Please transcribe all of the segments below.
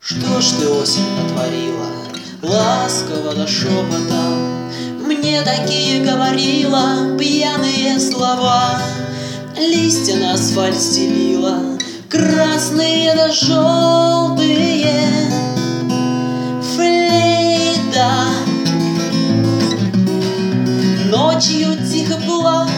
Что ж ты, осень, натворила? Ласково да шепотом мне такие говорила пьяные слова. Листья на асфальт стелила, красные да желтые. Флейта ночью тихо плакала.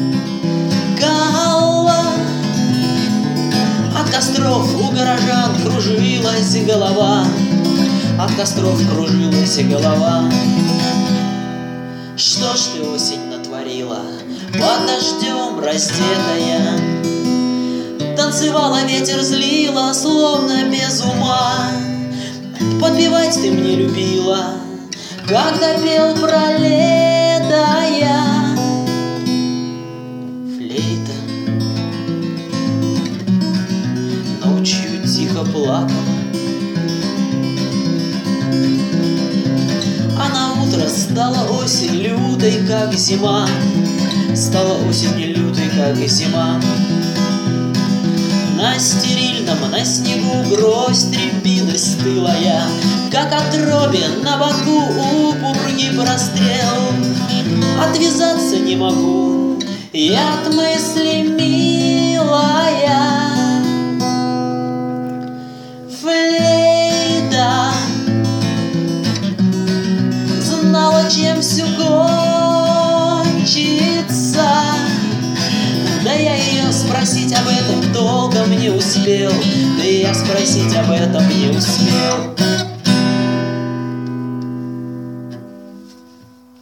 От костров у горожан кружилась голова. От костров кружилась голова. Что ж ты, осень, натворила? Под дождем раздетая танцевала, ветер злила, словно без ума. Подпевать ты мне любила, когда пел про лето я. Флейта ночью тихо плакала, а на утро стала осень лютой, как зима. Стала осень лютой, как зима. На стерильном, на снегу гроздь рябины стылая, как отрубе на боку у пурги прострел. Отвязаться не могу я от мысли, милая. Флейта знала, чем все кончится. Да я ее спросить об этом толком не успел. Да я спросить об этом не успел.